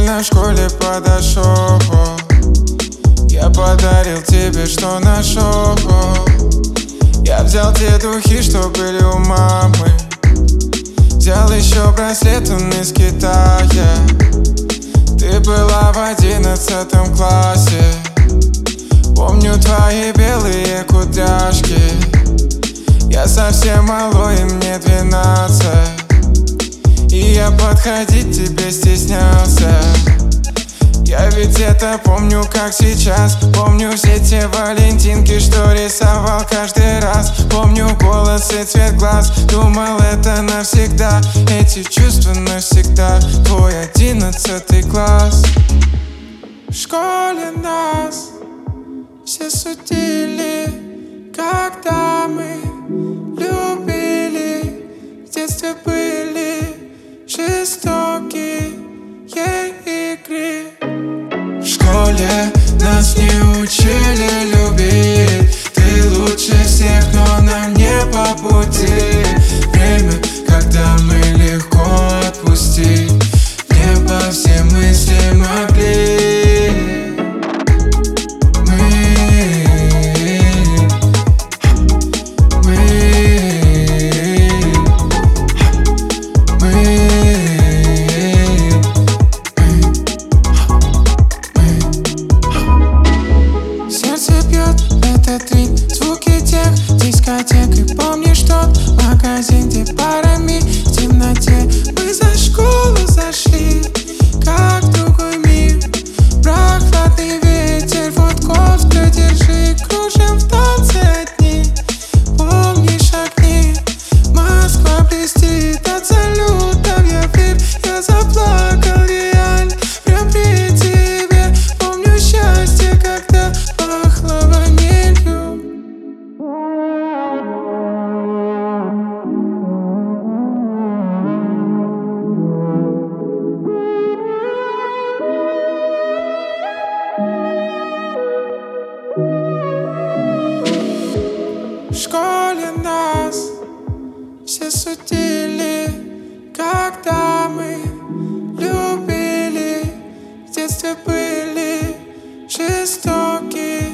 Случайно в школе подошел, я подарил тебе, что нашел. Я взял те духи, что были у мамы. Взял еще браслет, он из Китая. Ты была в 11 классе. Помню твои белые кудряшки. Я совсем малой, и мне 12. И я подходить тебе стеснялся. Я ведь это помню как сейчас. Помню все те валентинки, что рисовал каждый раз. Помню голос и цвет глаз. Думал, это навсегда. Эти чувства навсегда. Твой 11 класс. В школе нас все судили, когда мы любили. В детстве были жестокие игры. В школе нас не учили любить. Ты лучше всех, но нам не по пути. Время, когда мы легко отпустить. В небо все мысли могли. Звуки тех дискотек. И помнишь тот магазин, где парами в темноте мы за школу зашли, как в другой мир. Прохладный ветер, вот кофту держи. Кружим в танце одни. Помнишь огни? Москва блестит от салютов. Я вверх, я заплакал реально прям при тебе. Помню счастье, когда пахло ванилью. В школе нас все судили, когда мы любили. В детстве были жестокие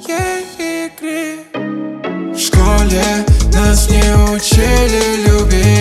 игры. В школе нас не учили любить.